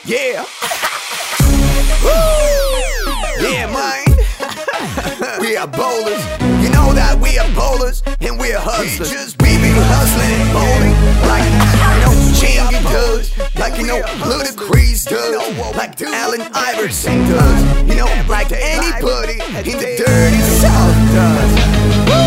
Yeah. Yeah, man. We are bowlers. You know that we are bowlers and we are hustlers. We be hustling and bowling like Chingy does, like Ludacris does, like Allen Iverson does, like anybody in the dirty South does.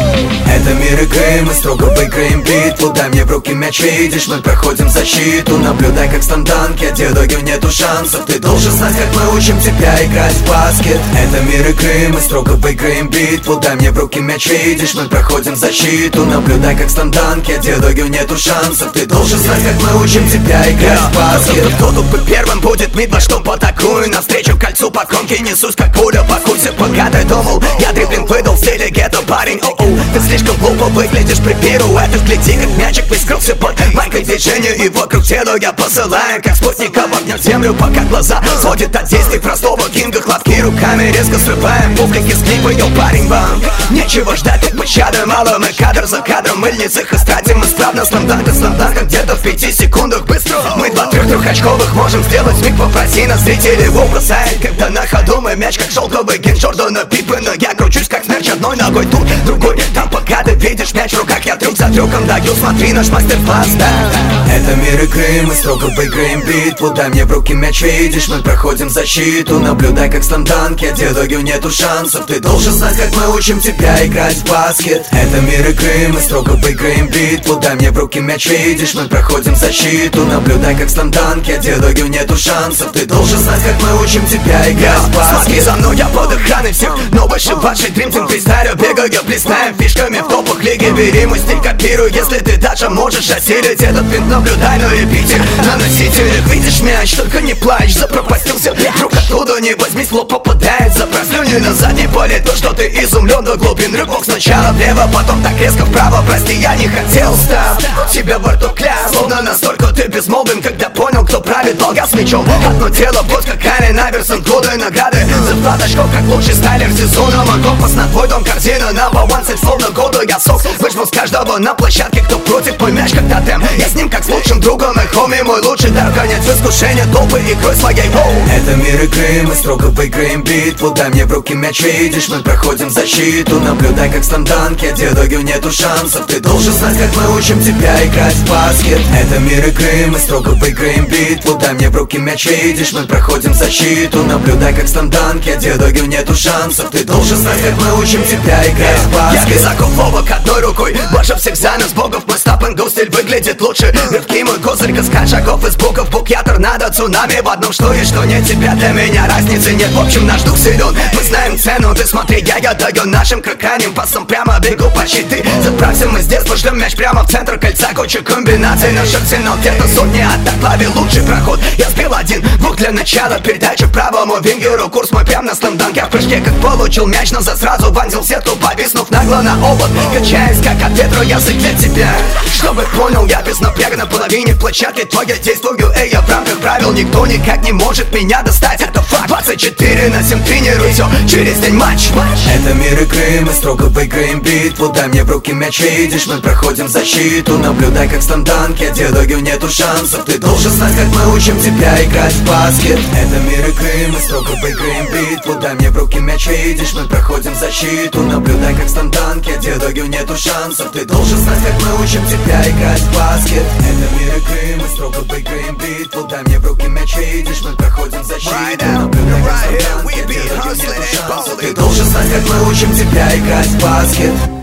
Это мир игры, мы строго выиграем битву. Дай мне в руки мяч, видишь, мы проходим защиту. Наблюдай, как станданки, а дедогю нету шансов. Ты должен знать, как мы учим тебя играть в баскет. Это мир игры, мы строго выиграем битву. Дай мне в руки мяч, видишь, мы проходим защиту. Наблюдай, как станданки, а дедогю нету шансов. Ты должен знать, как мы учим тебя играть в баскет. Кто тут первым будет мид, во что атакую. Навстречу кольцу по кромке несусь, как пуля по курсе. Пока ты думал, я дриблинг выдал в стиле гетто, парень. Ты слишком глупо выглядишь при пируэтах. Гляди, как мячик выскрылся под майкой движения. И вокруг тела я посылаю, как спутника в огню землю, пока глаза сводят от действий простого кинга. Хлопки руками резко срываем публики с клипа. Йоу, парень, вам нечего ждать, тут пощады мало. Мы кадр за кадром, мыльницы их истратим. Исправно стандарт где-то в 5 секундах быстро. Мы два трехочковых можем сделать миг. Попроси нас, зрители его бросают, когда на ходу мы мяч, как шелковый ген Джордана Пиппена. Я кручусь, как смерч, одной ногой тут, другой там. Пока ты видишь мяч в руках, я трюк за трюком даю. Смотри наш мастер-класс, да. Это мир игры, мы строго выиграем битву. Дай мне в руки мяч, видишь, мы проходим защиту. Наблюдай, как станданки, а дедогю нету шансов. Ты должен знать, как мы учим тебя играть в баскет. Это мир игры, мы строго выиграем битву. Дай мне в руки мяч, видишь, мы проходим защиту. Наблюдай, как станданки, а дедогю нету шансов. Ты должен знать, как мы учим тебя играть в баскет. Смотри за мной, я под охраной всех, но больше вашей дримтинг фристайлю. Бегаю, блистаем фишками в топах лиги. Бери мой стиль, копируй, если ты даже можешь осилить этот винт. Наблюдай на репите, на носителях. Видишь мяч, только не плачь, запропастился вдруг откуда не возьмись, лоб попадает. Запрослюни на задней поле то, что ты изумлен до глубин. Рывок сначала влево, потом так резко вправо. Прости, я не хотел, став тебя во рту кляп. Словно настолько ты безмолвен, когда понял, кто правит долга с мячом. Одно тело, вот как Ален Айверсон. Годы награды за 2 очков, как лучший стайлер сезона. Мой компас на твой дом, корзина number one цель, словно года я сок. Выжму с каждого на площадке, кто против, мой мяч как тотем. Я с ним как с лучшим другом, и хоми мой лучший дар. Гонять в искушение толпы игрой своей. Это мир игры, мы строго выиграем битву. Дай мне в руки мяч, видишь, мы проходим защиту. Наблюдай, как станданки, а дедогю нету шансов. Ты должен знать, как мы учим тебя играть в баскет. Это мир игры, мы строго выиграем битву. Дай мне в руки мяч, видишь, мы проходим защиту. Наблюдай, как станданки, а дедогю нету шансов. Ты должен знать, как мы учим тебя играть в баскет. Я визаков ловок одной рукой, больше всех за нас богов. Мой стап-н-го стиль выглядит лучше. Рывки мой козырь, каскад шагов из букв. Бук я торнадо, цунами в одном, что и что нет. Тебя для меня разницы нет, в общем наш дух силен. Мы знаем цену, ты смотри, я даю нашим кроканим пасом прямо бегу по щиты. Заправься, мы с детства шлем мяч прямо в центр кольца. Куча комбинаций, наш арсенал где-то сотни атак. Лови лучший проход, я сбил один двух для начала. Передача правому вингеру, курс мой прям на станданке. В прыжке как получил мяч, назад сразу вонзил сетку, повиснув нагло на обод. Качаясь как от ветра, язык для тебя. Чтобы понял, я без напряга на половине площадки твоя действую. Эй, я в рамках правил, никто никак не может меня достать. Это факт, 24/7 тренируй все, через день матч. Это мир игры, мы строго выиграем битву. Дай мне в руки мяч, видишь, мы проходим защиту. Наблюдай, как станданки, а дедогю нету шансов. Ты должен знать, как мы учим тебя играть в баскет. Это мир игры, мы строго выиграем битву. Дай мне в руки мяч, видишь, мы проходим защиту. Наблюдай, как станданки, а дедогю нету шансов. Ты должен знать, как мы учим тебя играть в баскет. Это мир игры, мы строго выиграем битву. Дай мне в руки мяч, видишь, мы проходим защиту. Наблюдай, как станданки, а дедогю нету шансов. Ты должен знать, как мы учим тебя играть в баскет.